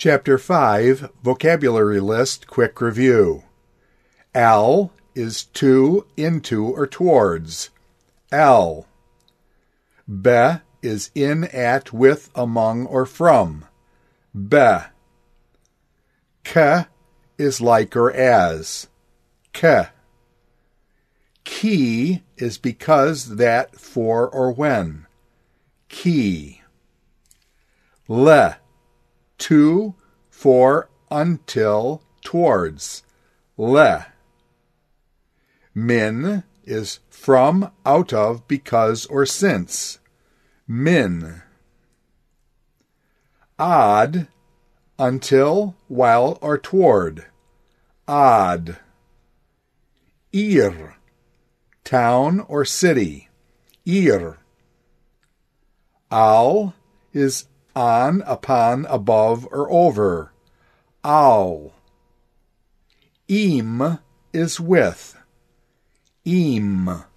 Chapter 5, Vocabulary List Quick Review. Al is to, into, or towards. Al. Be is in, at, with, among, or from. Be. Ke is like or as. Ke. Ki is because, that, for, or when. Ki. Le. To, for, until, towards. Le. Min is from, out of, because, or since. Min. Ad, until, while, or toward. Ad. Ir, town or city. Ir. Al is on, upon, above, or over. Al. Im is with. Im.